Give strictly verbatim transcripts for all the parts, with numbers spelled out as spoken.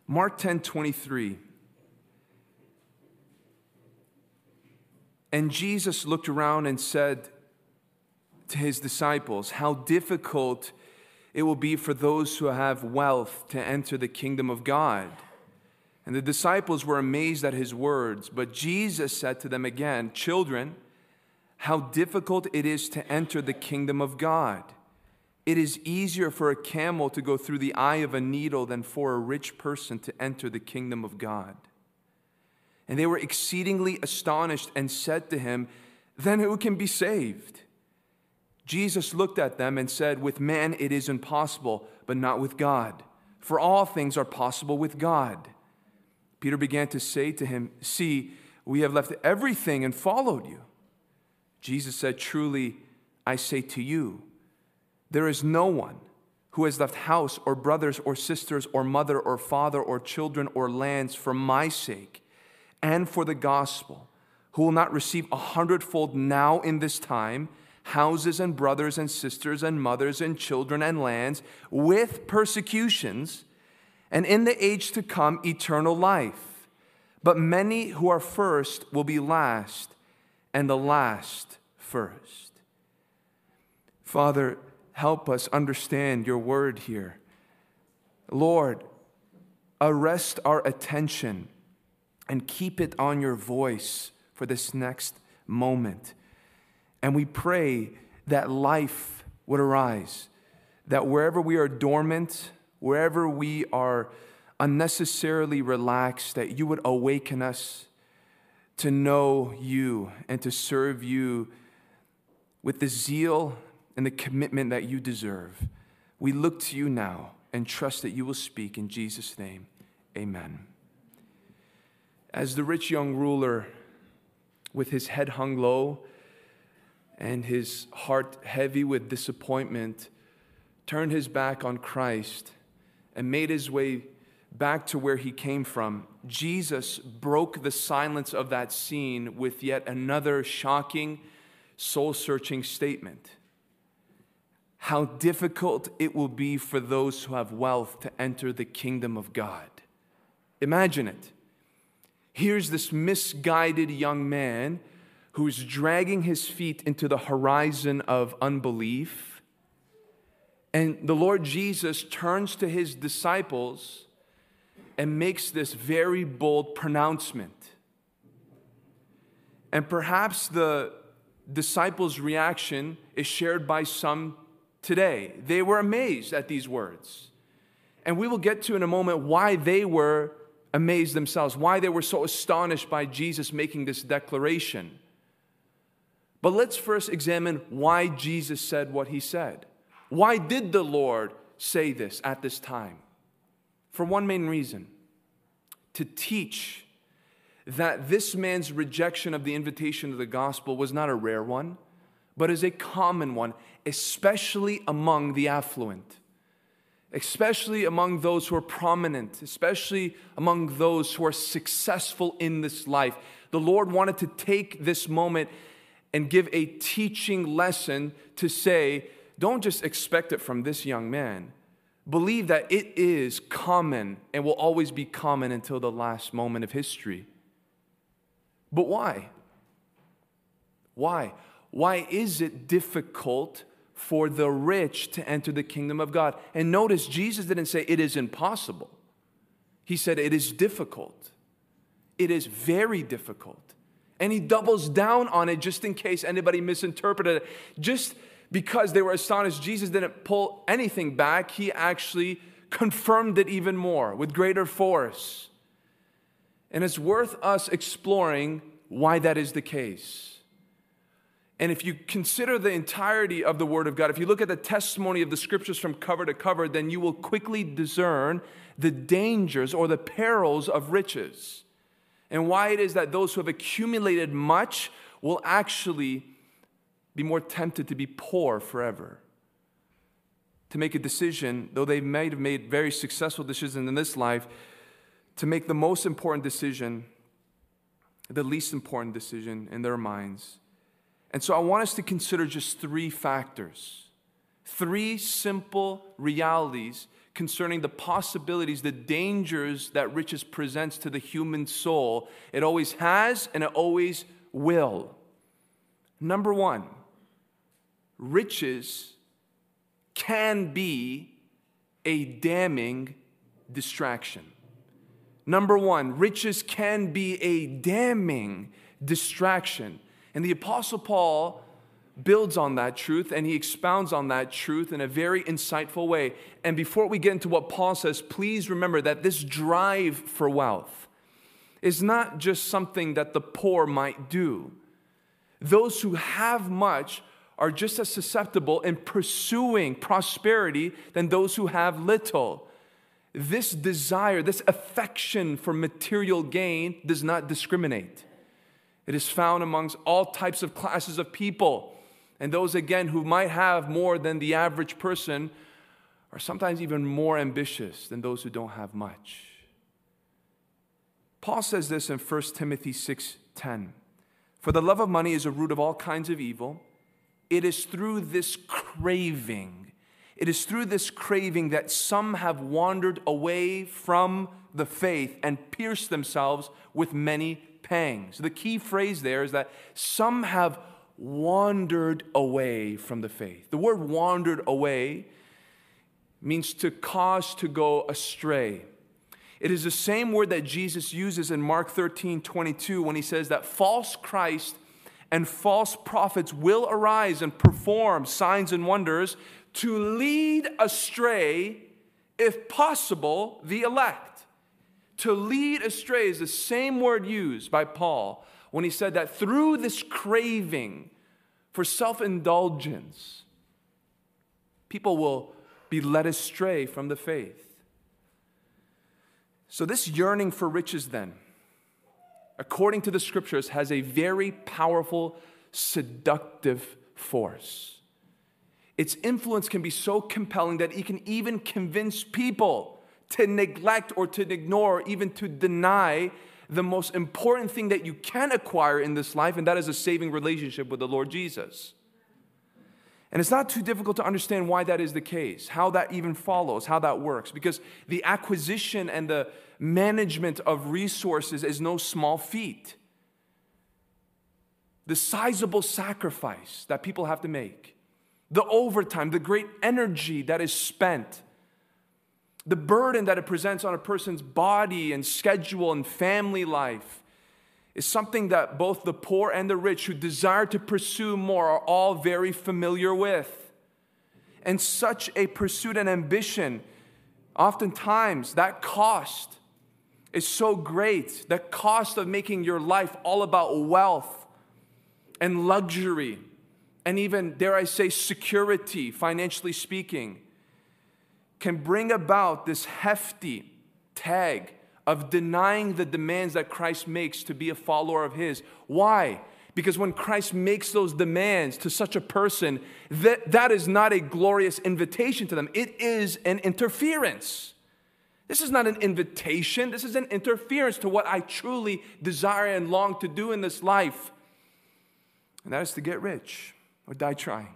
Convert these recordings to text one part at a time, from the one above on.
Mark ten twenty-three. And Jesus looked around and said to his disciples, how difficult it will be for those who have wealth to enter the kingdom of God. And the disciples were amazed at his words. But Jesus said to them again, children, how difficult it is to enter the kingdom of God. It is easier for a camel to go through the eye of a needle than for a rich person to enter the kingdom of God. And they were exceedingly astonished and said to him, then who can be saved? Jesus looked at them and said, with man it is impossible, but not with God. For all things are possible with God. Peter began to say to him, see, we have left everything and followed you. Jesus said, truly, I say to you, there is no one who has left house or brothers or sisters or mother or father or children or lands for my sake and for the gospel, who will not receive a hundredfold now in this time, houses and brothers and sisters and mothers and children and lands, with persecutions, and in the age to come eternal life. But many who are first will be last, and the last first. Father, help us understand your word here. Lord, arrest our attention and keep it on your voice for this next moment. And we pray that life would arise, that wherever we are dormant, wherever we are unnecessarily relaxed, that you would awaken us to know you and to serve you with the zeal and the commitment that you deserve. We look to you now and trust that you will speak in Jesus' name. Amen. As the rich young ruler, with his head hung low and his heart heavy with disappointment, turned his back on Christ and made his way back to where he came from, Jesus broke the silence of that scene with yet another shocking, soul-searching statement. How difficult it will be for those who have wealth to enter the kingdom of God. Imagine it. Here's this misguided young man who's dragging his feet into the horizon of unbelief. And the Lord Jesus turns to his disciples and makes this very bold pronouncement. And perhaps the disciples' reaction is shared by some today. They were amazed at these words. And we will get to in a moment why they were amazed themselves, why they were so astonished by Jesus making this declaration. But let's first examine why Jesus said what he said. Why did the Lord say this at this time? For one main reason, to teach that this man's rejection of the invitation of the gospel was not a rare one, but is a common one, especially among the affluent, especially among those who are prominent, especially among those who are successful in this life. The Lord wanted to take this moment and give a teaching lesson to say, don't just expect it from this young man. Believe that it is common and will always be common until the last moment of history. But why? Why? Why is it difficult for the rich to enter the kingdom of God? And notice, Jesus didn't say it is impossible. He said it is difficult. It is very difficult. And he doubles down on it just in case anybody misinterpreted it. Just because they were astonished, Jesus didn't pull anything back. He actually confirmed it even more with greater force. And it's worth us exploring why that is the case. And if you consider the entirety of the Word of God, if you look at the testimony of the Scriptures from cover to cover, then you will quickly discern the dangers or the perils of riches, and why it is that those who have accumulated much will actually be more tempted to be poor forever. To make a decision, though they might have made very successful decisions in this life, to make the most important decision, the least important decision in their minds. And so I want us to consider just three factors, three simple realities concerning the possibilities, the dangers that riches presents to the human soul. It always has and it always will. Number one, riches can be a damning distraction. Number one, riches can be a damning distraction. And the Apostle Paul builds on that truth and he expounds on that truth in a very insightful way. And before we get into what Paul says, please remember that this drive for wealth is not just something that the poor might do. Those who have much are just as susceptible in pursuing prosperity than those who have little. This desire, this affection for material gain does not discriminate. It is found amongst all types of classes of people. And those, again, who might have more than the average person are sometimes even more ambitious than those who don't have much. Paul says this in First Timothy six ten. For the love of money is a root of all kinds of evil. It is through this craving, it is through this craving that some have wandered away from the faith and pierced themselves with many pangs. The key phrase there is that some have wandered away from the faith. The word wandered away means to cause to go astray. It is the same word that Jesus uses in Mark thirteen twenty-two when he says that false Christ and false prophets will arise and perform signs and wonders to lead astray, if possible, the elect. To lead astray is the same word used by Paul when he said that through this craving for self-indulgence, people will be led astray from the faith. So this yearning for riches then, according to the scriptures, has a very powerful seductive force. Its influence can be so compelling that it can even convince people to neglect or to ignore, even to deny the most important thing that you can acquire in this life, and that is a saving relationship with the Lord Jesus. And it's not too difficult to understand why that is the case, how that even follows, how that works, because the acquisition and the management of resources is no small feat. The sizable sacrifice that people have to make, the overtime, the great energy that is spent, the burden that it presents on a person's body and schedule and family life is something that both the poor and the rich who desire to pursue more are all very familiar with. And such a pursuit and ambition, oftentimes that cost is so great, the cost of making your life all about wealth and luxury and even, dare I say, security, financially speaking, can bring about this hefty tag of denying the demands that Christ makes to be a follower of His. Why? Because when Christ makes those demands to such a person, that, that is not a glorious invitation to them. It is an interference. This is not an invitation. This is an interference to what I truly desire and long to do in this life. And that is to get rich or die trying.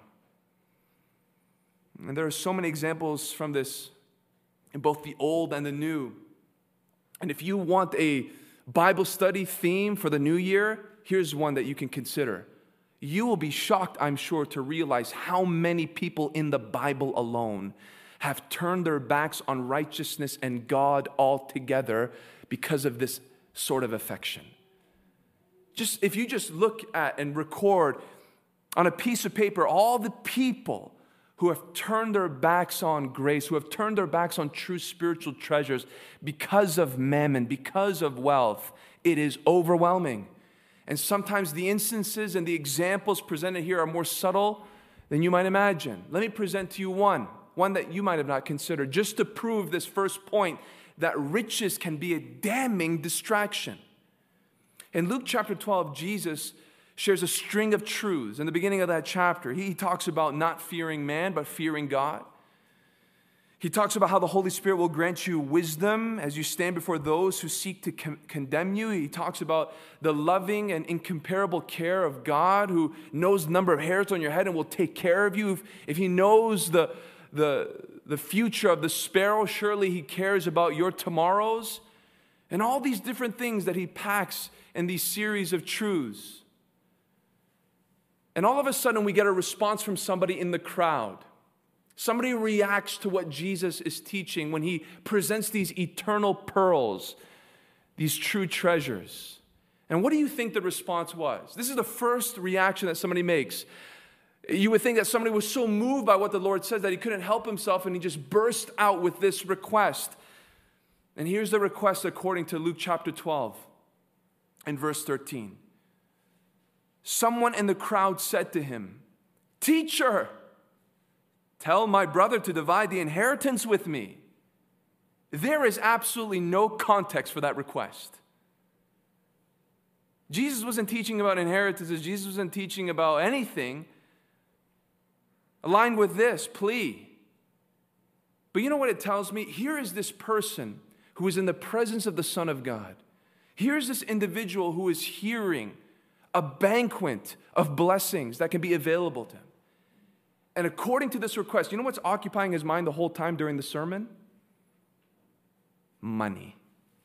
And there are so many examples from this in both the Old and the New. And if you want a Bible study theme for the new year, here's one that you can consider. You will be shocked, I'm sure, to realize how many people in the Bible alone have turned their backs on righteousness and God altogether because of this sort of affection. Just if you just look at and record on a piece of paper all the people who have turned their backs on grace, who have turned their backs on true spiritual treasures because of mammon, because of wealth, it is overwhelming. And sometimes the instances and the examples presented here are more subtle than you might imagine. Let me present to you one, one that you might have not considered, just to prove this first point, that riches can be a damning distraction. In Luke chapter twelve, Jesus shares a string of truths. In the beginning of that chapter, he talks about not fearing man, but fearing God. He talks about how the Holy Spirit will grant you wisdom as you stand before those who seek to con- condemn you. He talks about the loving and incomparable care of God, who knows the number of hairs on your head and will take care of you. If, if he knows the, the, the future of the sparrow. Surely he cares about your tomorrows. And all these different things that he packs in these series of truths. And all of a sudden we get a response from somebody in the crowd. Somebody reacts to what Jesus is teaching when he presents these eternal pearls, these true treasures. And what do you think the response was? This is the first reaction that somebody makes. You would think that somebody was so moved by what the Lord says that he couldn't help himself and he just burst out with this request. And here's the request according to Luke chapter twelve and verse thirteen. Someone in the crowd said to him, "Teacher, tell my brother to divide the inheritance with me." There is absolutely no context for that request. Jesus wasn't teaching about inheritances. Jesus wasn't teaching about anything aligned with this plea. But you know what it tells me? Here is this person who is in the presence of the Son of God. Here's this individual who is hearing a banquet of blessings that can be available to him. And according to this request, you know what's occupying his mind the whole time during the sermon? Money.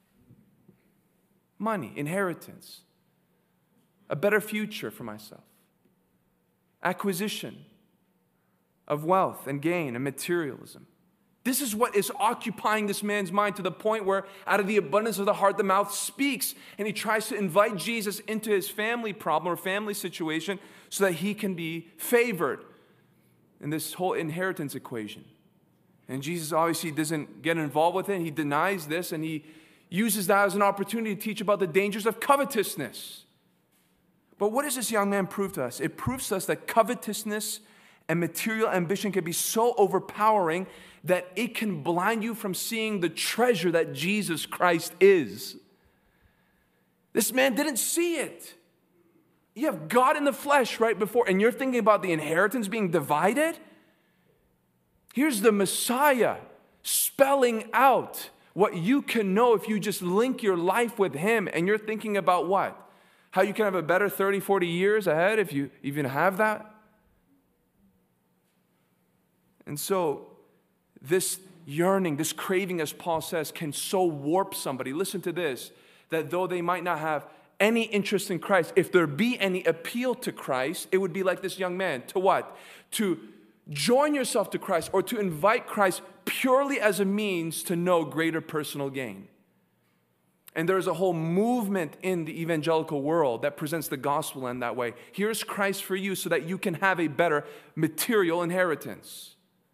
Money, inheritance, a better future for myself, acquisition of wealth and gain and materialism. This is what is occupying this man's mind to the point where out of the abundance of the heart, the mouth speaks. And he tries to invite Jesus into his family problem or family situation so that he can be favored in this whole inheritance equation. And Jesus obviously doesn't get involved with it. He denies this and he uses that as an opportunity to teach about the dangers of covetousness. But what does this young man prove to us? It proves to us that covetousness and material ambition can be so overpowering that it can blind you from seeing the treasure that Jesus Christ is. This man didn't see it. You have God in the flesh right before, and you're thinking about the inheritance being divided? Here's the Messiah spelling out what you can know if you just link your life with him, and you're thinking about what? How you can have a better thirty, forty years ahead if you even have that? And so, this yearning, this craving, as Paul says, can so warp somebody. Listen to this, that though they might not have any interest in Christ, if there be any appeal to Christ, it would be like this young man. To what? To join yourself to Christ or to invite Christ purely as a means to know greater personal gain. And there's a whole movement in the evangelical world that presents the gospel in that way. Here's Christ for you so that you can have a better material inheritance.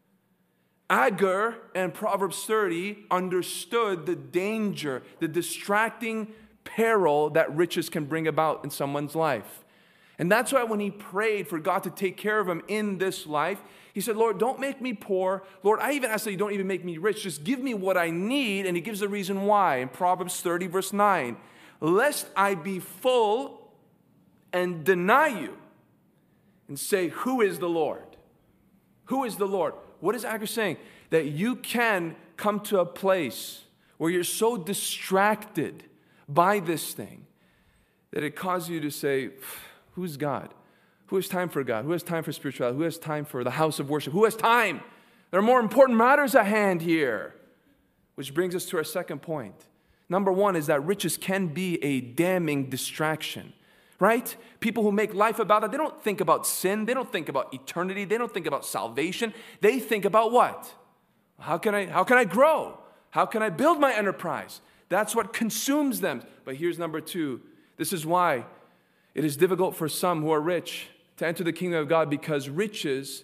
Agur and Proverbs thirty understood the danger, the distracting peril that riches can bring about in someone's life. And that's why when he prayed for God to take care of him in this life, he said, Lord, don't make me poor. Lord, I even ask that you don't even make me rich. Just give me what I need. And he gives the reason why in Proverbs thirty, verse nine. Lest I be full and deny you and say, who is the Lord? Who is the Lord? What is Agur saying? That you can come to a place where you're so distracted by this thing that it causes you to say, who's God? Who has time for God? Who has time for spirituality? Who has time for the house of worship? Who has time? There are more important matters at hand here. Which brings us to our second point. Number one is that riches can be a damning distraction. Right? People who make life about that, they don't think about sin. They don't think about eternity. They don't think about salvation. They think about what? How can I, how can I grow? How can I build my enterprise? That's what consumes them. But here's number two. This is why it is difficult for some who are rich to enter the kingdom of God, because riches,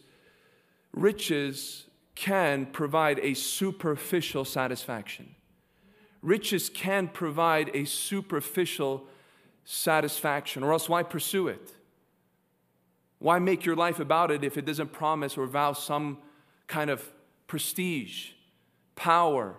riches can provide a superficial satisfaction. Riches can provide a superficial satisfaction, or else why pursue it? Why make your life about it if it doesn't promise or vow some kind of prestige, power,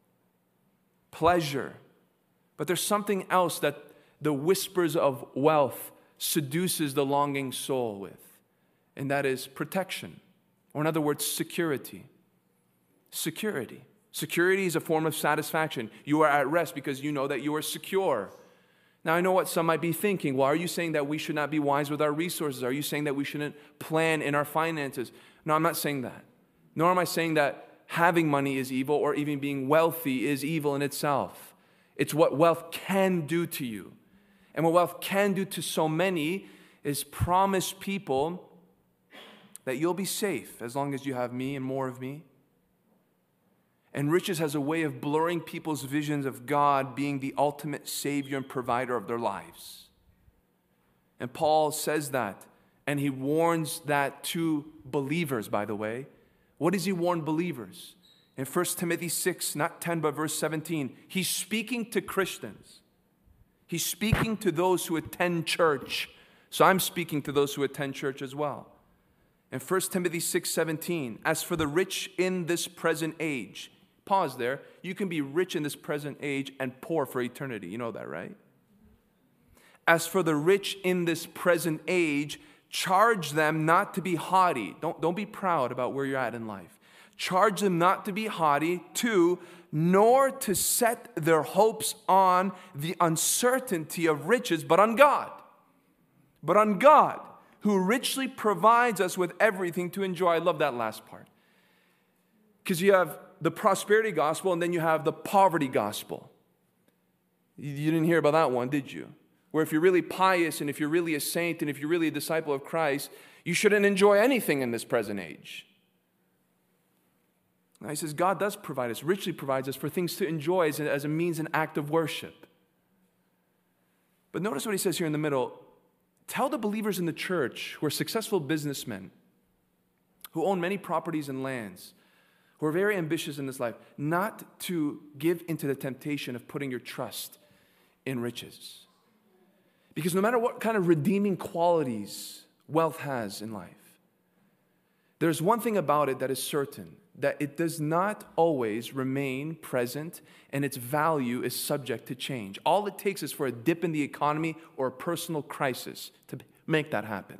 pleasure? But there's something else that the whispers of wealth seduces the longing soul with, and that is protection, or in other words, security. Security. Security is a form of satisfaction. You are at rest because you know that you are secure. Now, I know what some might be thinking. Well, are you saying that we should not be wise with our resources? Are you saying that we shouldn't plan in our finances? No, I'm not saying that. Nor am I saying that having money is evil or even being wealthy is evil in itself. It's what wealth can do to you. And what wealth can do to so many is promise people that you'll be safe as long as you have me and more of me. And riches has a way of blurring people's visions of God being the ultimate savior and provider of their lives. And Paul says that, and he warns that to believers, by the way. What does he warn believers? In First Timothy six, not ten, but verse seventeen, he's speaking to Christians. He's speaking to those who attend church. So I'm speaking to those who attend church as well. In First Timothy six seventeen, as for the rich in this present age, pause there. You can be rich in this present age and poor for eternity. You know that, right? As for the rich in this present age, charge them not to be haughty. Don't, don't be proud about where you're at in life. Charge them not to be haughty, two, nor to set their hopes on the uncertainty of riches, but on God. But on God, who richly provides us with everything to enjoy. I love that last part. Because you have the prosperity gospel and then you have the poverty gospel. You didn't hear about that one, did you? Where if you're really pious and if you're really a saint and if you're really a disciple of Christ, you shouldn't enjoy anything in this present age. Now he says God does provide us, richly provides us for things to enjoy as a, as a means and act of worship. But notice what he says here in the middle. Tell the believers in the church who are successful businessmen, who own many properties and lands, who are very ambitious in this life, not to give into the temptation of putting your trust in riches. Because no matter what kind of redeeming qualities wealth has in life, there's one thing about it that is certain, that it does not always remain present and its value is subject to change. All it takes is for a dip in the economy or a personal crisis to make that happen.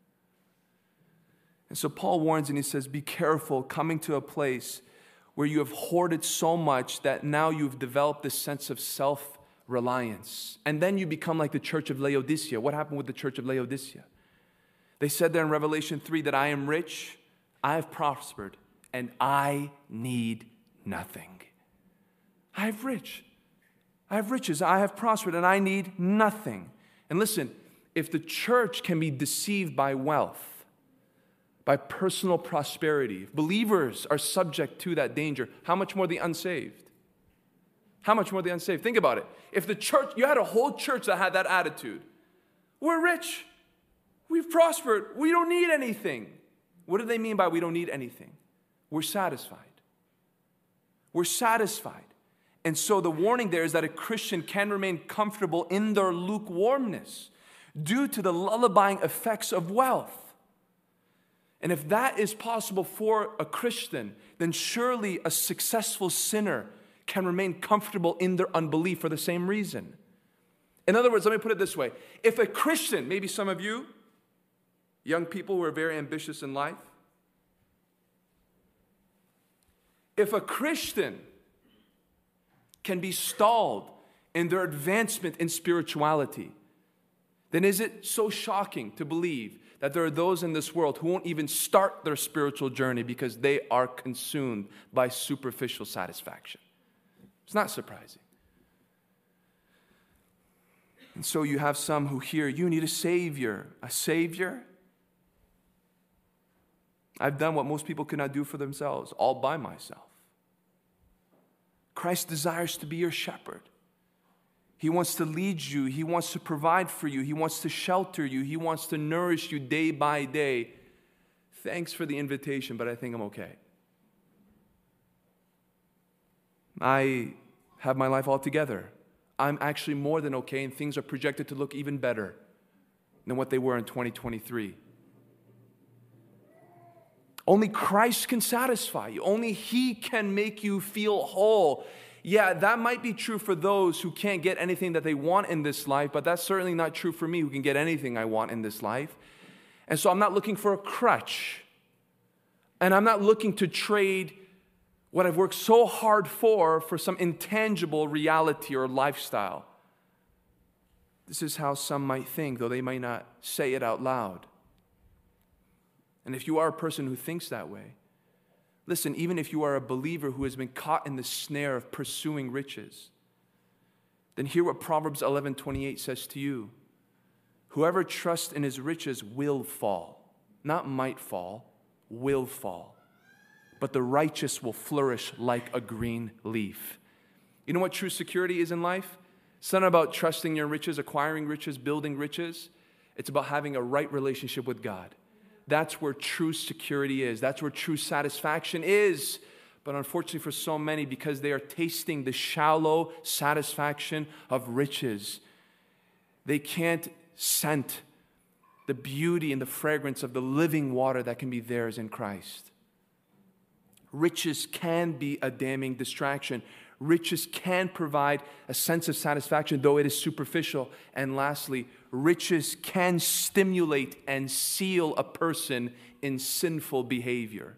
And so Paul warns and he says, be careful coming to a place where you have hoarded so much that now you've developed this sense of self-reliance. And then you become like the church of Laodicea. What happened with the church of Laodicea? They said there in Revelation three that I am rich, I have prospered, and I need nothing. I have rich. I have riches. I have prospered, and I need nothing. And listen, if the church can be deceived by wealth, by personal prosperity, if believers are subject to that danger, how much more the unsaved? How much more the unsaved? Think about it. If the church, you had a whole church that had that attitude, we're rich, we've prospered, we don't need anything. What do they mean by we don't need anything? We're satisfied. We're satisfied. And so the warning there is that a Christian can remain comfortable in their lukewarmness due to the lullabying effects of wealth. And if that is possible for a Christian, then surely a successful sinner can remain comfortable in their unbelief for the same reason. In other words, let me put it this way. If a Christian, maybe some of you, young people who are very ambitious in life, if a Christian can be stalled in their advancement in spirituality, then is it so shocking to believe that there are those in this world who won't even start their spiritual journey because they are consumed by superficial satisfaction? It's not surprising. And so you have some who hear, you need a savior. A savior? I've done what most people could not do for themselves, all by myself. Christ desires to be your shepherd. He wants to lead you. He wants to provide for you. He wants to shelter you. He wants to nourish you day by day. Thanks for the invitation, but I think I'm okay. I have my life all together. I'm actually more than okay, and things are projected to look even better than what they were in twenty twenty-three. Only Christ can satisfy you. Only He can make you feel whole. Yeah, that might be true for those who can't get anything that they want in this life, but that's certainly not true for me who can get anything I want in this life. And so I'm not looking for a crutch. And I'm not looking to trade what I've worked so hard for for some intangible reality or lifestyle. This is how some might think, though they might not say it out loud. And if you are a person who thinks that way, Listen, even if you are a believer who has been caught in the snare of pursuing riches, then hear what Proverbs eleven twenty-eight says to you. Whoever trusts in his riches will fall. Not might fall, will fall. But the righteous will flourish like a green leaf. You know what true security is in life? It's not about trusting your riches, acquiring riches, building riches. It's about having a right relationship with God. That's where true security is. That's where true satisfaction is. But unfortunately for so many, because they are tasting the shallow satisfaction of riches, they can't scent the beauty and the fragrance of the living water that can be theirs in Christ. Riches can be a damning distraction. Riches can provide a sense of satisfaction, though it is superficial. And lastly, riches can stimulate and seal a person in sinful behavior.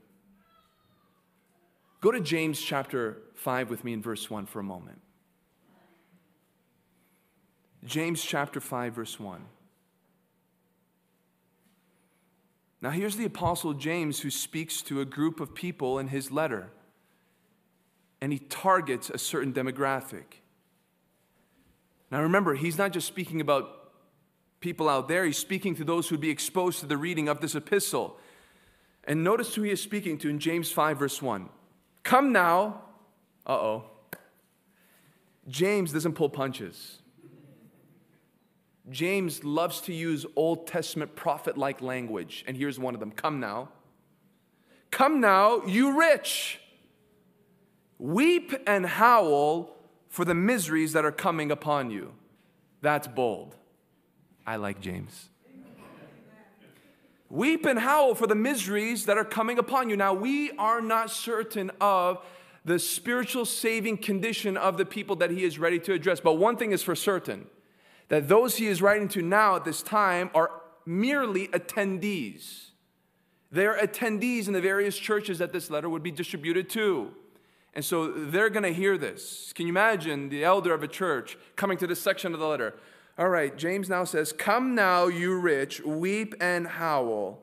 Go to James chapter five with me in verse one for a moment. James chapter five, verse one. Now here's the Apostle James who speaks to a group of people in his letter. And he targets a certain demographic. Now remember, he's not just speaking about people out there. He's speaking to those who would be exposed to the reading of this epistle. And notice who he is speaking to in James five, verse one. Come now. Uh-oh. James doesn't pull punches. James loves to use Old Testament prophet-like language. And here's one of them. Come now. Come now, you rich. Weep and howl for the miseries that are coming upon you. That's bold. I like James. Weep and howl for the miseries that are coming upon you. Now, we are not certain of the spiritual saving condition of the people that he is ready to address. But one thing is for certain, that those he is writing to now at this time are merely attendees. They are attendees in the various churches that this letter would be distributed to. And so they're going to hear this. Can you imagine the elder of a church coming to this section of the letter? All right, James now says, come now, you rich, weep and howl.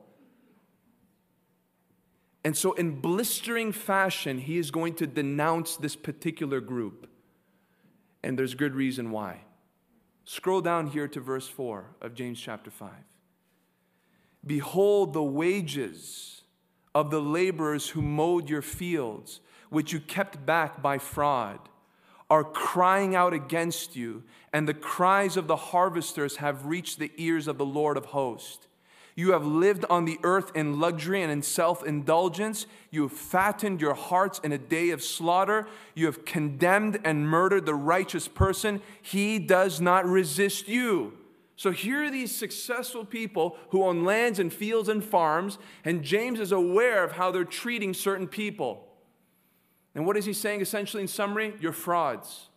And so in blistering fashion, he is going to denounce this particular group. And there's good reason why. Scroll down here to verse four of James chapter five. Behold the wages of the laborers who mowed your fields, which you kept back by fraud, are crying out against you, and the cries of the harvesters have reached the ears of the Lord of hosts. You have lived on the earth in luxury and in self-indulgence. You have fattened your hearts in a day of slaughter. You have condemned and murdered the righteous person. He does not resist you. So here are these successful people who own lands and fields and farms, and James is aware of how they're treating certain people. And what is he saying essentially in summary? You're frauds.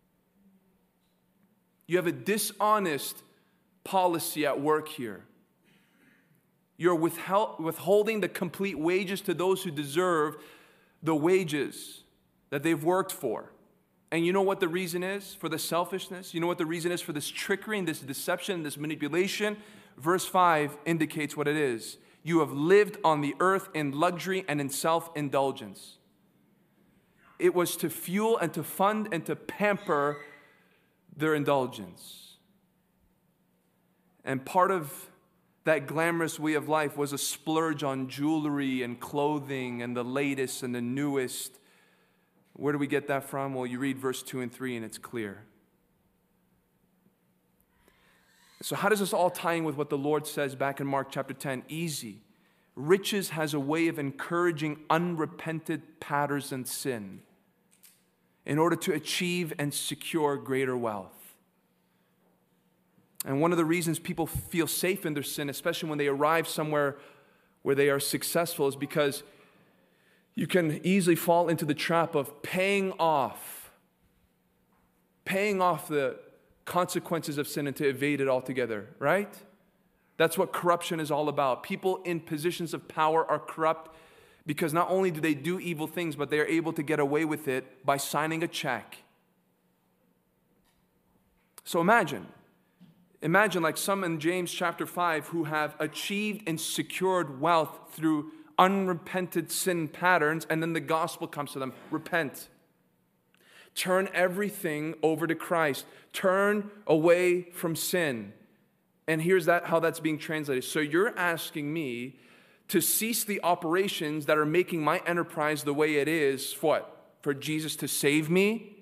You have a dishonest policy at work here. You're withheld, withholding the complete wages to those who deserve the wages that they've worked for. And you know what the reason is for the selfishness? You know what the reason is for this trickery and this deception, this manipulation? Verse five indicates what it is. You have lived on the earth in luxury and in self-indulgence. It was to fuel and to fund and to pamper their indulgence. And part of that glamorous way of life was a splurge on jewelry and clothing and the latest and the newest. Where do we get that from? Well, you read verse two and three and it's clear. So how does this all tie in with what the Lord says back in Mark chapter ten? Easy. Riches has a way of encouraging unrepented patterns and sin in order to achieve and secure greater wealth. And one of the reasons people feel safe in their sin, especially when they arrive somewhere where they are successful, is because you can easily fall into the trap of paying off, paying off the consequences of sin and to evade it altogether, right? That's what corruption is all about. People in positions of power are corrupt because not only do they do evil things, but they are able to get away with it by signing a check. So imagine, imagine like some in James chapter five who have achieved and secured wealth through unrepented sin patterns, and then the gospel comes to them. Repent. Turn everything over to Christ. Turn away from sin. And here's that how that's being translated. So you're asking me to cease the operations that are making my enterprise the way it is, for what? For Jesus to save me?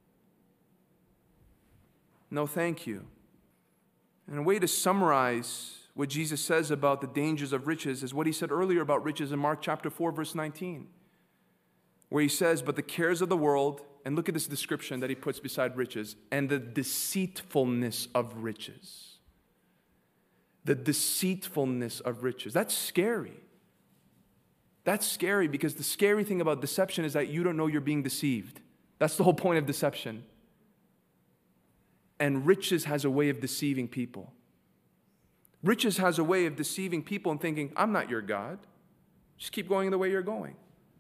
No, thank you. And a way to summarize what Jesus says about the dangers of riches is what he said earlier about riches in Mark chapter four, verse nineteen, where he says, but the cares of the world, and look at this description that he puts beside riches, and the deceitfulness of riches. The deceitfulness of riches. That's scary. That's scary because the scary thing about deception is that you don't know you're being deceived. That's the whole point of deception. And riches has a way of deceiving people. Riches has a way of deceiving people and thinking, I'm not your God. Just keep going the way you're going.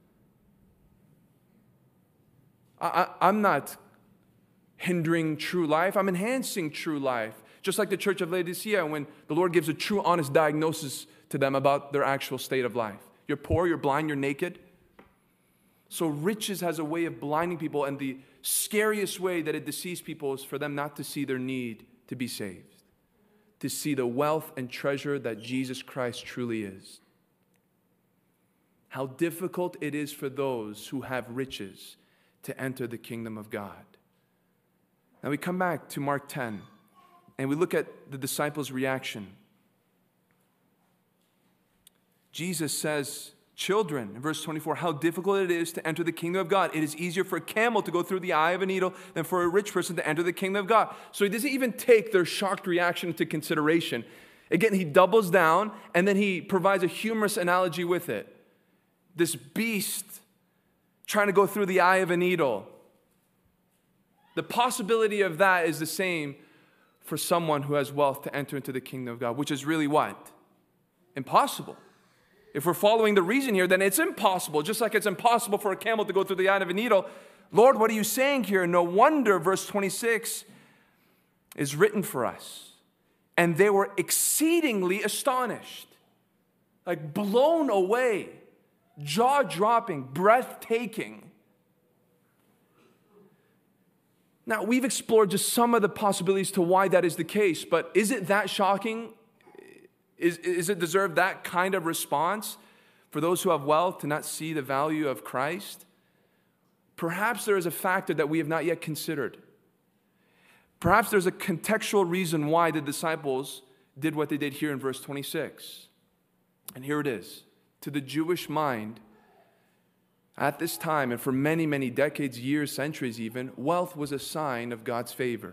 I, I, I'm not hindering true life. I'm enhancing true life. Just like the church of Laodicea, when the Lord gives a true, honest diagnosis to them about their actual state of life. You're poor, you're blind, you're naked. So riches has a way of blinding people, and the scariest way that it deceives people is for them not to see their need to be saved, to see the wealth and treasure that Jesus Christ truly is. How difficult it is for those who have riches to enter the kingdom of God. Now we come back to Mark ten. And we look at the disciples' reaction. Jesus says, children, in verse twenty-four, how difficult it is to enter the kingdom of God. It is easier for a camel to go through the eye of a needle than for a rich person to enter the kingdom of God. So he doesn't even take their shocked reaction into consideration. Again, he doubles down, and then he provides a humorous analogy with it. This beast trying to go through the eye of a needle. The possibility of that is the same for someone who has wealth to enter into the kingdom of God, which is really what? Impossible. If we're following the reason here, then it's impossible. Just like it's impossible for a camel to go through the eye of a needle. Lord, what are you saying here? No wonder verse twenty-six is written for us. And they were exceedingly astonished, like blown away, jaw-dropping, breathtaking. Now, we've explored just some of the possibilities to why that is the case, but is it that shocking? Is, is it deserve that kind of response for those who have wealth to not see the value of Christ? Perhaps there is a factor that we have not yet considered. Perhaps there's a contextual reason why the disciples did what they did here in verse twenty-six. And here it is. To the Jewish mind, at this time, and for many, many decades, years, centuries even, wealth was a sign of God's favor.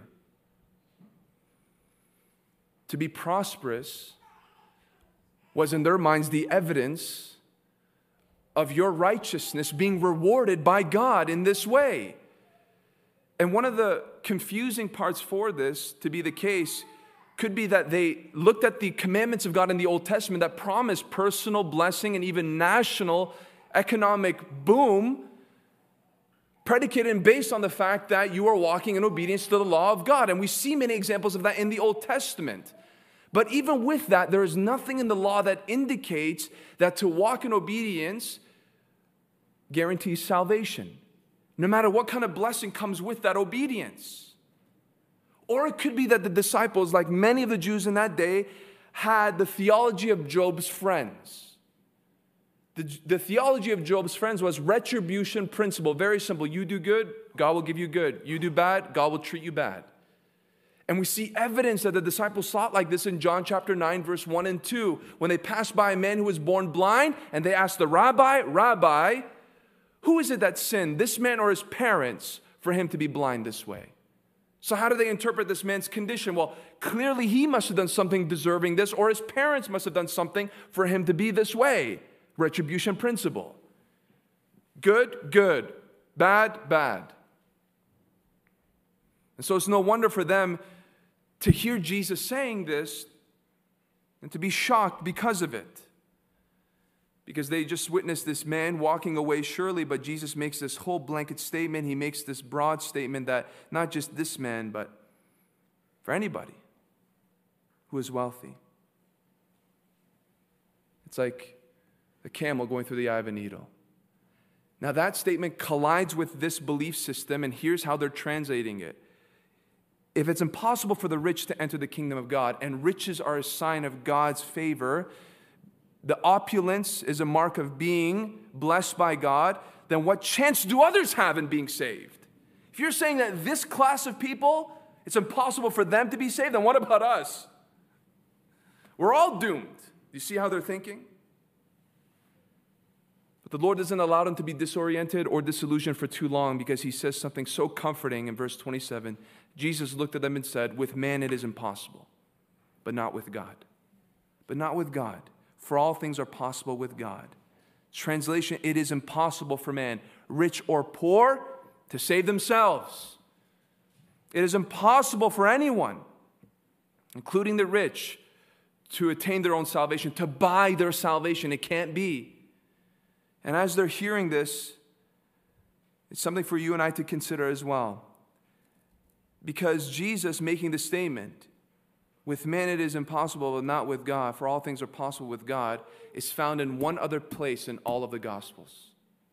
To be prosperous was in their minds the evidence of your righteousness being rewarded by God in this way. And one of the confusing parts for this to be the case could be that they looked at the commandments of God in the Old Testament that promised personal blessing and even national economic boom, predicated and based on the fact that you are walking in obedience to the law of God. And we see many examples of that in the Old Testament. But even with that, there is nothing in the law that indicates that to walk in obedience guarantees salvation, no matter what kind of blessing comes with that obedience. Or it could be that the disciples, like many of the Jews in that day, had the theology of Job's friends. The, the theology of Job's friends was retribution principle. Very simple. You do good, God will give you good. You do bad, God will treat you bad. And we see evidence that the disciples thought like this in John chapter nine, verse one and two. When they passed by a man who was born blind, and they asked the rabbi, Rabbi, who is it that sinned, this man or his parents, for him to be blind this way? So how do they interpret this man's condition? Well, clearly he must have done something deserving this, or his parents must have done something for him to be this way. Retribution principle. Good, good. Bad, bad. And so it's no wonder for them to hear Jesus saying this and to be shocked because of it. Because they just witnessed this man walking away surely, but Jesus makes this whole blanket statement. He makes this broad statement that not just this man, but for anybody who is wealthy. It's like a camel going through the eye of a needle. Now that statement collides with this belief system, and here's how they're translating it. If it's impossible for the rich to enter the kingdom of God, and riches are a sign of God's favor, the opulence is a mark of being blessed by God, then what chance do others have in being saved? If you're saying that this class of people, it's impossible for them to be saved, then what about us? We're all doomed. You see how they're thinking? But the Lord doesn't allow them to be disoriented or disillusioned for too long, because he says something so comforting in verse twenty-seven. Jesus looked at them and said, with man it is impossible, but not with God. But not with God. For all things are possible with God. Translation, it is impossible for man, rich or poor, to save themselves. It is impossible for anyone, including the rich, to attain their own salvation, to buy their salvation. It can't be. And as they're hearing this, it's something for you and I to consider as well. Because Jesus making the statement, with man it is impossible, but not with God, for all things are possible with God, is found in one other place in all of the Gospels.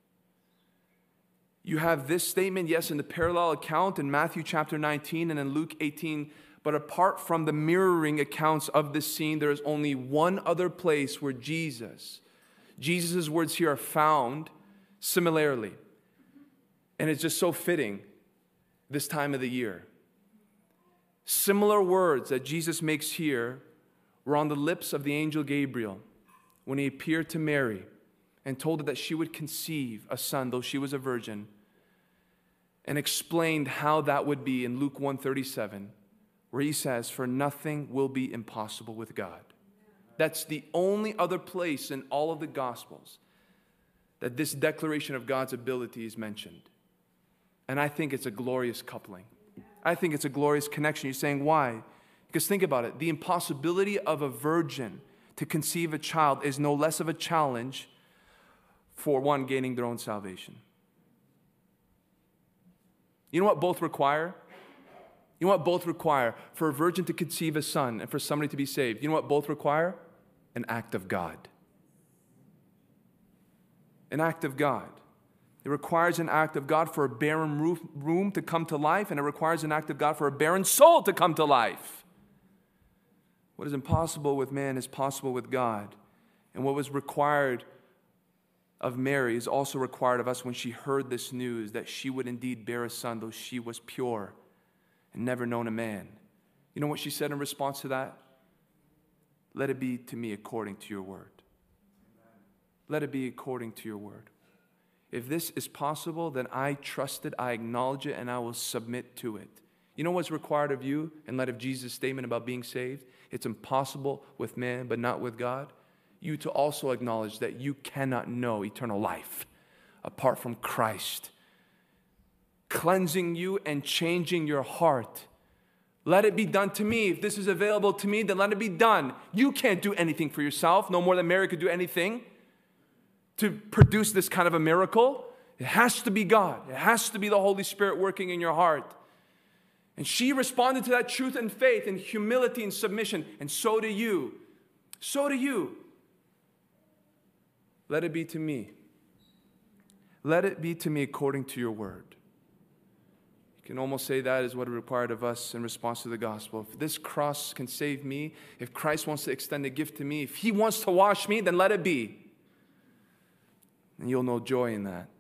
You have this statement, yes, in the parallel account in Matthew chapter nineteen and in Luke eighteen, but apart from the mirroring accounts of this scene, there is only one other place where Jesus, Jesus' words here are found similarly. And it's just so fitting this time of the year. Similar words that Jesus makes here were on the lips of the angel Gabriel when he appeared to Mary and told her that she would conceive a son, though she was a virgin, and explained how that would be in Luke one thirty-seven, where he says, for nothing will be impossible with God. That's the only other place in all of the Gospels that this declaration of God's ability is mentioned. And I think it's a glorious coupling. I think it's a glorious connection. You're saying, why? Because think about it. The impossibility of a virgin to conceive a child is no less of a challenge for one gaining their own salvation. You know what both require? You know what both require? For a virgin to conceive a son and for somebody to be saved. You know what both require? An act of God. An act of God. It requires an act of God for a barren womb to come to life, and it requires an act of God for a barren soul to come to life. What is impossible with man is possible with God. And what was required of Mary is also required of us when she heard this news, that she would indeed bear a son, though she was pure and never known a man. You know what she said in response to that? Let it be to me according to your word. Let it be according to your word. If this is possible, then I trust it, I acknowledge it, and I will submit to it. You know what's required of you in light of Jesus' statement about being saved? It's impossible with man, but not with God. You to also acknowledge that you cannot know eternal life apart from Christ cleansing you and changing your heart. Let it be done to me. If this is available to me, then let it be done. You can't do anything for yourself, no more than Mary could do anything to produce this kind of a miracle. It has to be God. It has to be the Holy Spirit working in your heart. And she responded to that truth and faith in humility and submission. And so do you. So do you. Let it be to me. Let it be to me according to your word. You can almost say that is what is required of us in response to the gospel. If this cross can save me, if Christ wants to extend a gift to me, if he wants to wash me, then let it be. And you'll know joy in that.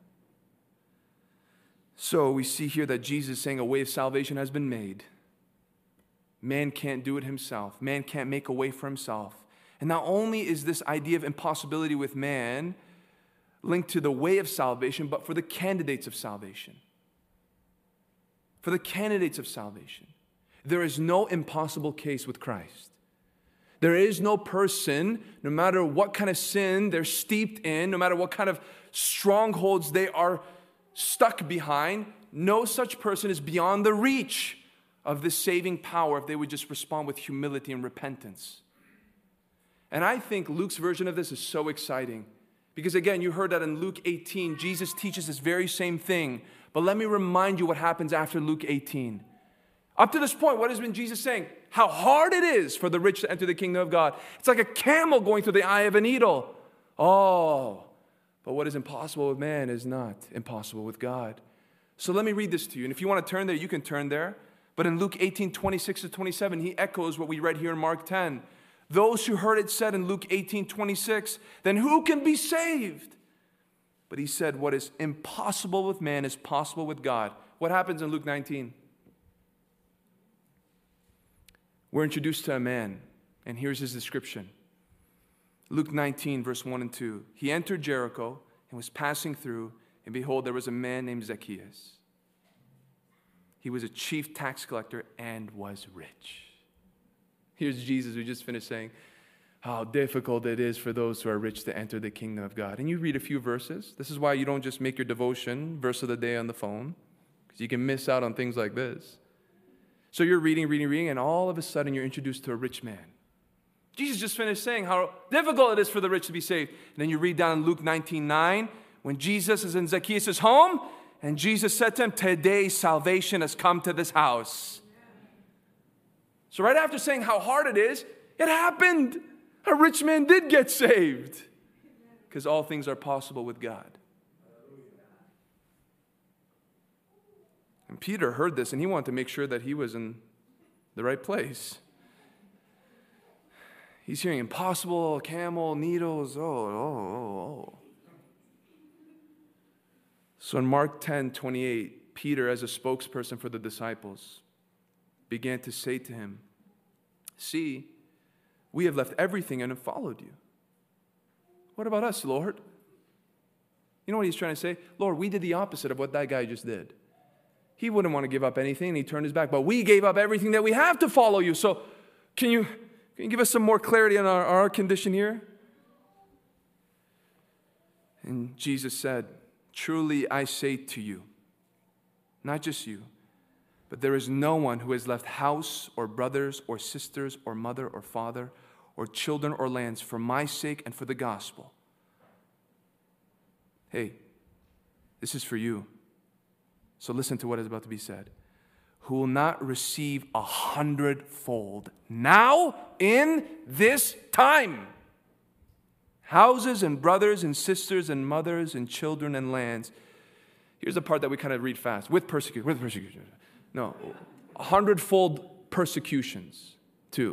So we see here that Jesus is saying a way of salvation has been made. Man can't do it himself. Man can't make a way for himself. And not only is this idea of impossibility with man linked to the way of salvation, but for the candidates of salvation. For the candidates of salvation. There is no impossible case with Christ. There is no person, no matter what kind of sin they're steeped in, no matter what kind of strongholds they are stuck behind, no such person is beyond the reach of this saving power if they would just respond with humility and repentance. And I think Luke's version of this is so exciting. Because again, you heard that in Luke eighteen, Jesus teaches this very same thing. But let me remind you what happens after Luke eighteen. Up to this point, what has been Jesus saying? How hard it is for the rich to enter the kingdom of God. It's like a camel going through the eye of a needle. Oh, but what is impossible with man is not impossible with God. So let me read this to you. And if you want to turn there, you can turn there. But in Luke eighteen, twenty-six to twenty-seven, he echoes what we read here in Mark ten. Those who heard it said in Luke eighteen, twenty-six, then who can be saved? But he said, what is impossible with man is possible with God. What happens in Luke nineteen? We're introduced to a man, and here's his description. Luke nineteen, verse one and two. He entered Jericho and was passing through, and behold, there was a man named Zacchaeus. He was a chief tax collector and was rich. Here's Jesus, who just finished saying how difficult it is for those who are rich to enter the kingdom of God. And you read a few verses. This is why you don't just make your devotion verse of the day on the phone, because you can miss out on things like this. So you're reading, reading, reading, and all of a sudden you're introduced to a rich man. Jesus just finished saying how difficult it is for the rich to be saved. And then you read down in Luke nineteen nine, when Jesus is in Zacchaeus' home, and Jesus said to him, today salvation has come to this house. So right after saying how hard it is, it happened. A rich man did get saved. Because all things are possible with God. And Peter heard this, and he wanted to make sure that he was in the right place. He's hearing impossible, camel, needles, oh, oh, oh, oh. So in Mark ten, twenty-eight, Peter, as a spokesperson for the disciples, began to say to him, see, we have left everything and have followed you. What about us, Lord? You know what he's trying to say? Lord, we did the opposite of what that guy just did. He wouldn't want to give up anything, and he turned his back. But we gave up everything that we have to follow you. So can you, can you give us some more clarity on our, our condition here? And Jesus said, truly I say to you, not just you, but there is no one who has left house or brothers or sisters or mother or father or children or lands for my sake and for the gospel. Hey, this is for you. So listen to what is about to be said. Who will not receive a hundredfold now in this time. Houses and brothers and sisters and mothers and children and lands. Here's the part that we kind of read fast. With persecution. With persecution. No. A hundredfold persecutions too.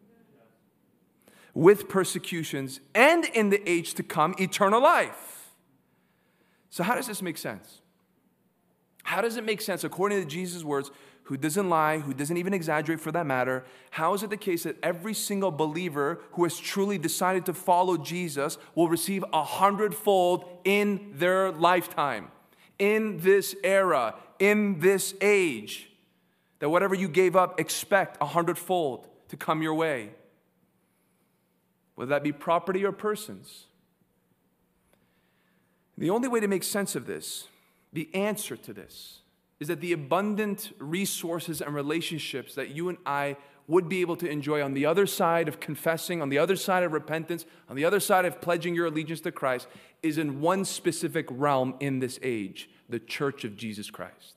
With persecutions and in the age to come, eternal life. So how does this make sense? How does it make sense, according to Jesus' words, who doesn't lie, who doesn't even exaggerate for that matter? How is it the case that every single believer who has truly decided to follow Jesus will receive a hundredfold in their lifetime, in this era, in this age? That whatever you gave up, expect a hundredfold to come your way. Whether that be property or persons. The only way to make sense of this, the answer to this, is that the abundant resources and relationships that you and I would be able to enjoy on the other side of confessing, on the other side of repentance, on the other side of pledging your allegiance to Christ, is in one specific realm in this age, the church of Jesus Christ.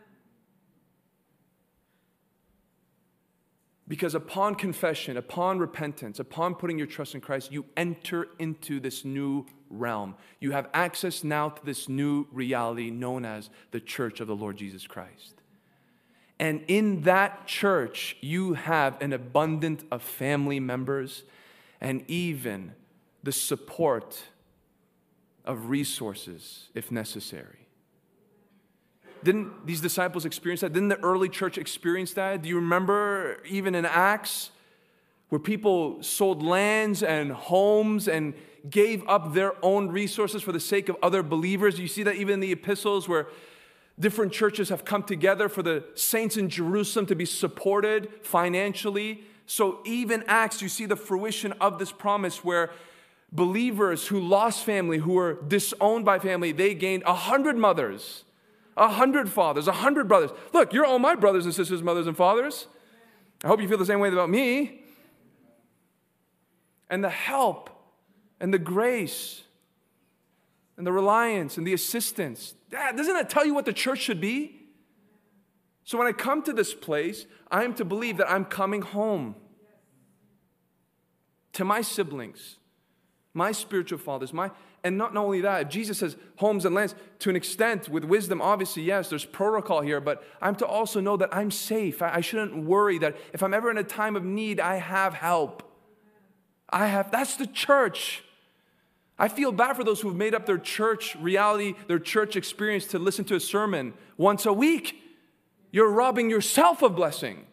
Because upon confession, upon repentance, upon putting your trust in Christ, you enter into this new realm. You have access now to this new reality known as the church of the Lord Jesus Christ. And in that church, you have an abundance of family members and even the support of resources if necessary. Didn't these disciples experience that? Didn't the early church experience that? Do you remember even in Acts where people sold lands and homes and gave up their own resources for the sake of other believers? You see that even in the epistles where different churches have come together for the saints in Jerusalem to be supported financially. So even Acts, you see the fruition of this promise where believers who lost family, who were disowned by family, they gained a hundred mothers. A hundred fathers, a hundred brothers. Look, you're all my brothers and sisters, mothers and fathers. I hope you feel the same way about me. And the help and the grace and the reliance and the assistance. Dad, doesn't that tell you what the church should be? So when I come to this place, I am to believe that I'm coming home to my siblings, My spiritual fathers, my, and not, not only that, Jesus says homes and lands, to an extent, with wisdom, obviously, yes, there's protocol here, but I'm to also know that I'm safe. I, I shouldn't worry that if I'm ever in a time of need, I have help. I have, that's the church. I feel bad for those who've made up their church reality, their church experience to listen to a sermon once a week. You're robbing yourself of blessing.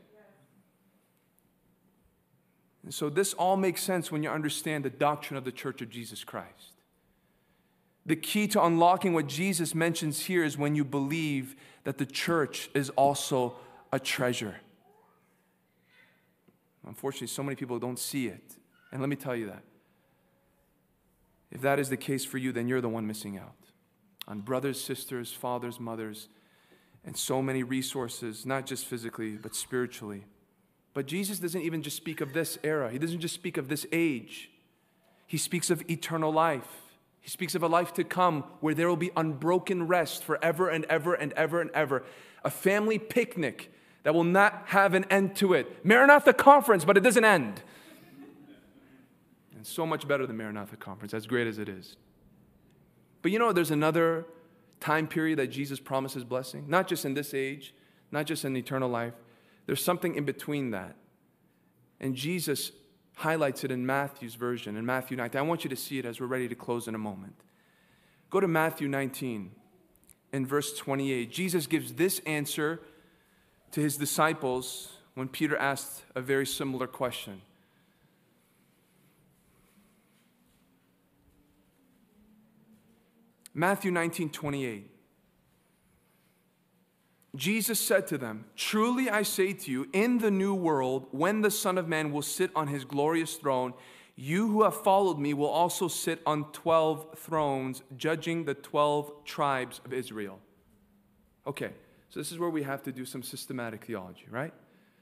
And so this all makes sense when you understand the doctrine of the Church of Jesus Christ. The key to unlocking what Jesus mentions here is when you believe that the church is also a treasure. Unfortunately, so many people don't see it. And let me tell you that. If that is the case for you, then you're the one missing out on brothers, sisters, fathers, mothers, and so many resources, not just physically, but spiritually. But Jesus doesn't even just speak of this era. He doesn't just speak of this age. He speaks of eternal life. He speaks of a life to come where there will be unbroken rest forever and ever and ever and ever. A family picnic that will not have an end to it. Maranatha Conference, but it doesn't end. And so much better than Maranatha Conference, as great as it is. But you know, there's another time period that Jesus promises blessing. Not just in this age, not just in eternal life. There's something in between that. And Jesus highlights it in Matthew's version, in Matthew nineteen. I want you to see it as we're ready to close in a moment. Go to Matthew nineteen, in verse twenty-eight. Jesus gives this answer to his disciples when Peter asked a very similar question. Matthew nineteen, twenty-eight. Jesus said to them, "Truly I say to you, in the new world, when the Son of Man will sit on his glorious throne, you who have followed me will also sit on twelve thrones, judging the twelve tribes of Israel." Okay, so this is where we have to do some systematic theology, right?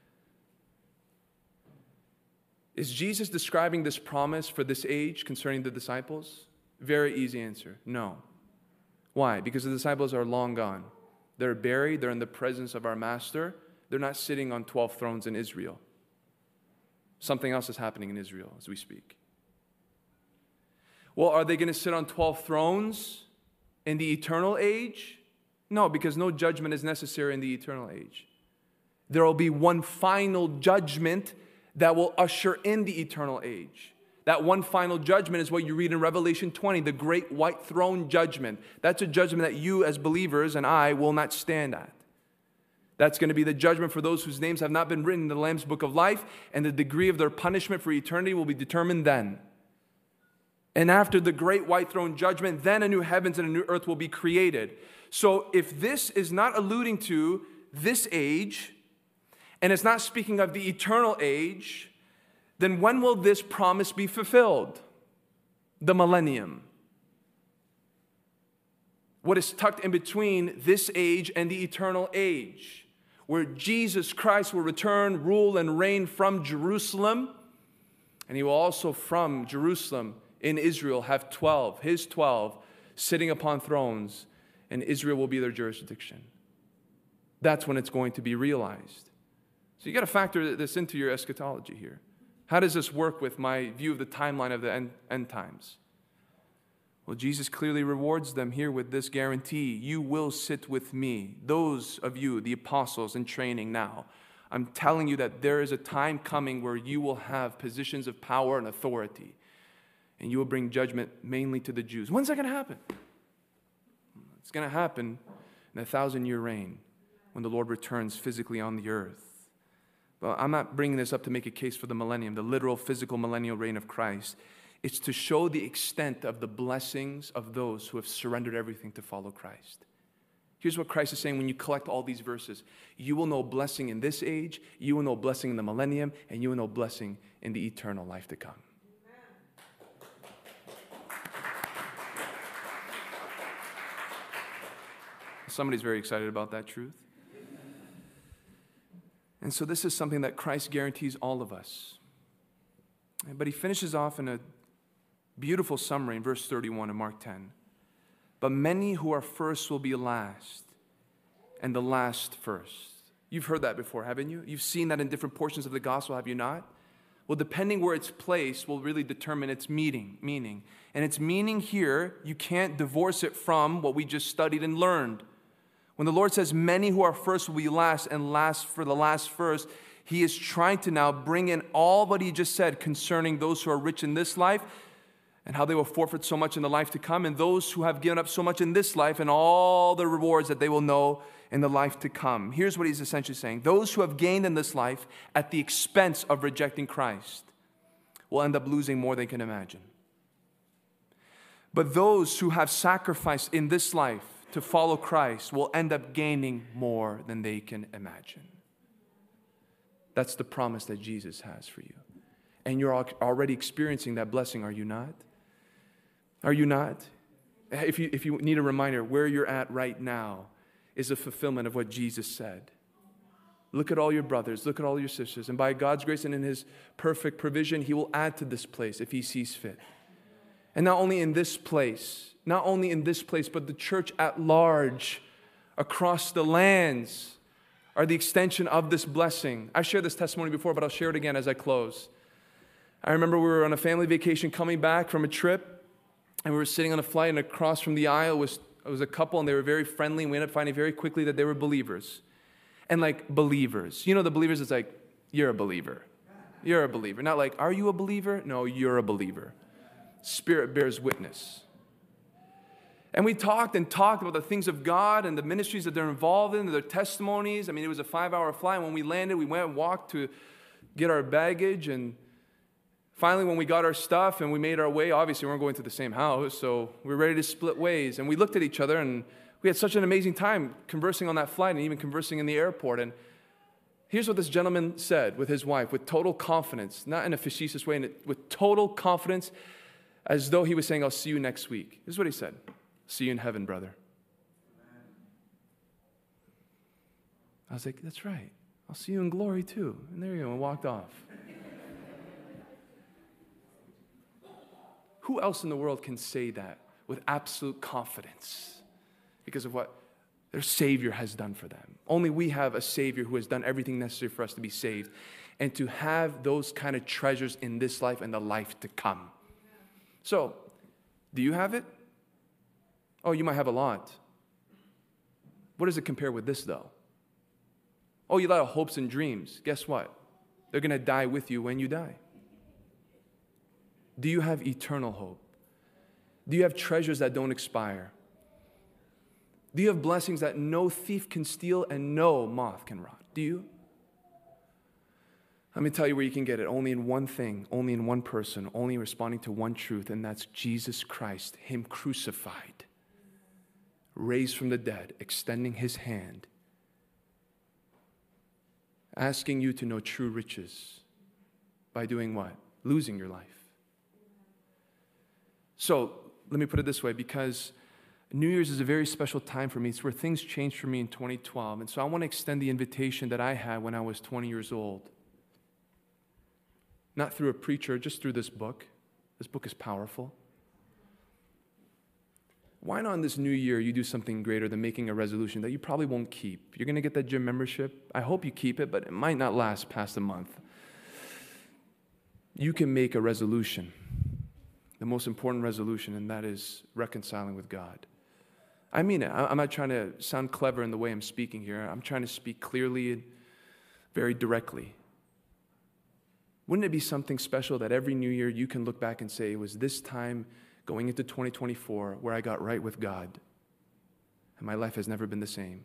Is Jesus describing this promise for this age concerning the disciples? Very easy answer, no. Why? Because the disciples are long gone. They're buried. They're in the presence of our Master. They're not sitting on twelve thrones in Israel. Something else is happening in Israel as we speak. Well, are they going to sit on twelve thrones in the eternal age? No, because no judgment is necessary in the eternal age. There will be one final judgment that will usher in the eternal age. That one final judgment is what you read in Revelation twenty, the great white throne judgment. That's a judgment that you as believers and I will not stand at. That's going to be the judgment for those whose names have not been written in the Lamb's book of life, and the degree of their punishment for eternity will be determined then. And after the great white throne judgment, then a new heavens and a new earth will be created. So if this is not alluding to this age, and it's not speaking of the eternal age, then when will this promise be fulfilled? The millennium. What is tucked in between this age and the eternal age, where Jesus Christ will return, rule, and reign from Jerusalem, and he will also from Jerusalem in Israel have twelve, his twelve, sitting upon thrones, and Israel will be their jurisdiction. That's when it's going to be realized. So you got to factor this into your eschatology here. How does this work with my view of the timeline of the end, end times? Well, Jesus clearly rewards them here with this guarantee. You will sit with me. Those of you, the apostles in training now, I'm telling you that there is a time coming where you will have positions of power and authority. And you will bring judgment mainly to the Jews. When's that going to happen? It's going to happen in a thousand-year reign when the Lord returns physically on the earth. But I'm not bringing this up to make a case for the millennium, the literal physical millennial reign of Christ. It's to show the extent of the blessings of those who have surrendered everything to follow Christ. Here's what Christ is saying when you collect all these verses. You will know blessing in this age, you will know blessing in the millennium, and you will know blessing in the eternal life to come. Somebody's very excited about that truth. And so this is something that Christ guarantees all of us. But he finishes off in a beautiful summary in verse thirty-one of Mark ten. But many who are first will be last, and the last first. You've heard that before, haven't you? You've seen that in different portions of the gospel, have you not? Well, depending where it's placed will really determine its meaning. meaning. And its meaning here, you can't divorce it from what we just studied and learned. When the Lord says, many who are first will be last, and last for the last first, He is trying to now bring in all what He just said concerning those who are rich in this life and how they will forfeit so much in the life to come, and those who have given up so much in this life and all the rewards that they will know in the life to come. Here's what He's essentially saying. Those who have gained in this life at the expense of rejecting Christ will end up losing more than they can imagine. But those who have sacrificed in this life to follow Christ will end up gaining more than they can imagine. That's the promise that Jesus has for you. And you're already experiencing that blessing, are you not? Are you not? If you, if you need a reminder, where you're at right now is a fulfillment of what Jesus said. Look at all your brothers, look at all your sisters, and by God's grace and in His perfect provision, He will add to this place if He sees fit. And not only in this place, not only in this place, but the church at large, across the lands, are the extension of this blessing. I've shared this testimony before, but I'll share it again as I close. I remember we were on a family vacation coming back from a trip, and we were sitting on a flight, and across from the aisle was It was a couple, and they were very friendly, and we ended up finding very quickly that they were believers. And like believers. You know, the believers, it's like, you're a believer. You're a believer. Not like, are you a believer? No, you're a believer. Spirit bears witness. And we talked and talked about the things of God and the ministries that they're involved in, their testimonies. I mean, it was a five-hour flight. When we landed, we went and walked to get our baggage, and finally, when we got our stuff and we made our way, obviously we weren't going to the same house, so we were ready to split ways. And we looked at each other, and we had such an amazing time conversing on that flight and even conversing in the airport. And here's what this gentleman said with his wife, with total confidence, not in a facetious way, with total confidence, as though he was saying, I'll see you next week. This is what he said. See you in heaven, brother. I was like, that's right. I'll see you in glory too. And there you go, and walked off. Who else in the world can say that with absolute confidence because of what their Savior has done for them? Only we have a Savior who has done everything necessary for us to be saved and to have those kind of treasures in this life and the life to come. So, do you have it? Oh, you might have a lot. What does it compare with this, though? Oh, you have a lot of hopes and dreams. Guess what? They're going to die with you when you die. Do you have eternal hope? Do you have treasures that don't expire? Do you have blessings that no thief can steal and no moth can rot? Do you? Let me tell you where you can get it. Only in one thing, only in one person, only responding to one truth, and that's Jesus Christ, Him crucified, raised from the dead, extending His hand, asking you to know true riches by doing what? Losing your life. So, let me put it this way, because New Year's is a very special time for me. It's where things changed for me in twenty twelve. And so I want to extend the invitation that I had when I was twenty years old. Not through a preacher, just through this book. This book is powerful. Why not in this new year you do something greater than making a resolution that you probably won't keep? You're going to get that gym membership. I hope you keep it, but it might not last past a month. You can make a resolution. The most important resolution, and that is reconciling with God. I mean it. I'm not trying to sound clever in the way I'm speaking here. I'm trying to speak clearly and very directly. Wouldn't it be something special that every new year you can look back and say, it was this time going into twenty twenty-four where I got right with God, and my life has never been the same?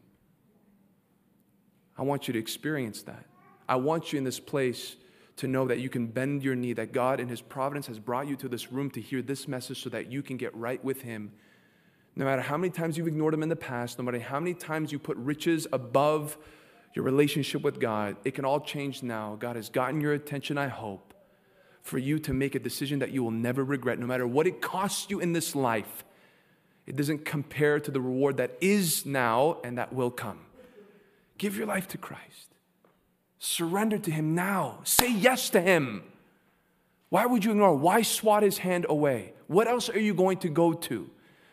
I want you to experience that. I want you in this place to know that you can bend your knee, that God in His providence has brought you to this room to hear this message so that you can get right with Him. No matter how many times you've ignored Him in the past, no matter how many times you put riches above your relationship with God, it can all change now. God has gotten your attention, I hope, for you to make a decision that you will never regret, no matter what it costs you in this life. It doesn't compare to the reward that is now and that will come. Give your life to Christ. Surrender to Him now. Say yes to Him. Why would you ignore? Why swat His hand away? What else are you going to go to?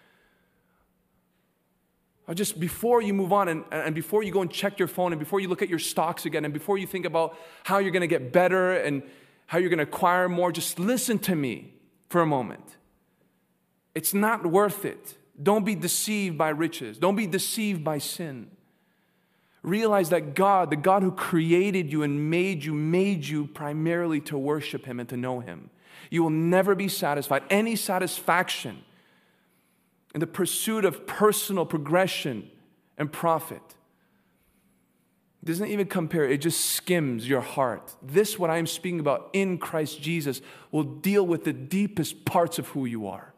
Or just before you move on and, and before you go and check your phone and before you look at your stocks again and before you think about how you're going to get better and how you're going to acquire more. Just listen to me for a moment. It's not worth it. Don't be deceived by riches. Don't be deceived by sin. Realize that God, the God who created you and made you, made you primarily to worship Him and to know Him. You will never be satisfied. Any satisfaction in the pursuit of personal progression and profit doesn't even compare. It just skims your heart. This, what I'm speaking about in Christ Jesus, will deal with the deepest parts of who you are.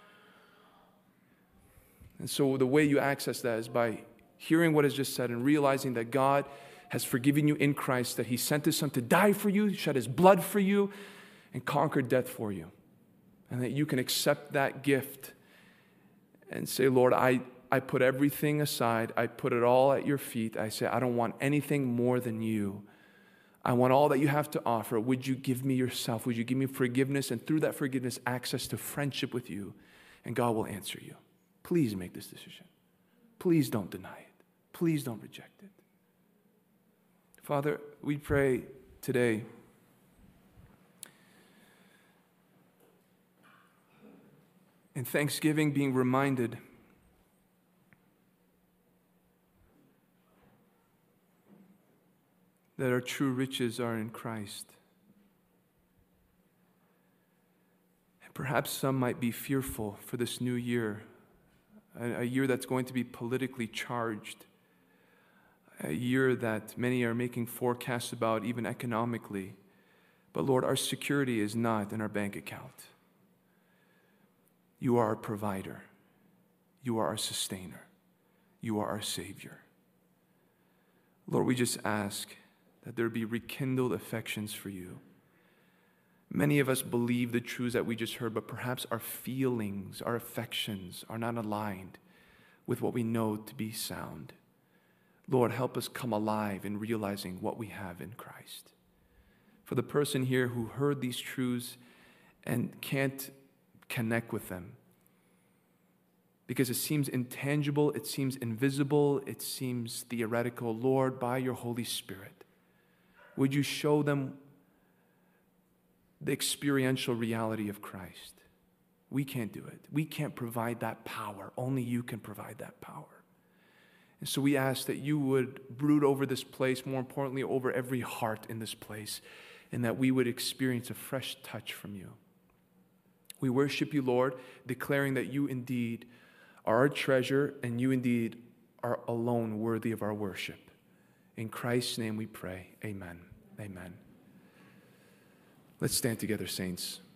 And so the way you access that is by hearing what is just said and realizing that God has forgiven you in Christ, that He sent His Son to die for you, shed His blood for you, and conquered death for you. And that you can accept that gift and say, Lord, I, I put everything aside. I put it all at your feet. I say, I don't want anything more than you. I want all that you have to offer. Would you give me yourself? Would you give me forgiveness? And through that forgiveness, access to friendship with you. And God will answer you. Please make this decision. Please don't deny it. Please don't reject it. Father, we pray today in thanksgiving, being reminded that our true riches are in Christ. And perhaps some might be fearful for this new year, a, a year that's going to be politically charged, a year that many are making forecasts about, even economically. But Lord, our security is not in our bank account. You are our provider. You are our sustainer. You are our Savior. Lord, we just ask that there be rekindled affections for you. Many of us believe the truths that we just heard, but perhaps our feelings, our affections are not aligned with what we know to be sound. Lord, help us come alive in realizing what we have in Christ. For the person here who heard these truths and can't connect with them because it seems intangible, it seems invisible, it seems theoretical, Lord, by your Holy Spirit, would you show them the experiential reality of Christ? We can't do it. We can't provide that power. Only you can provide that power. And so we ask that you would brood over this place, more importantly, over every heart in this place, and that we would experience a fresh touch from you. We worship you, Lord, declaring that you indeed are our treasure and you indeed are alone worthy of our worship. In Christ's name we pray. Amen. Amen. Let's stand together, saints.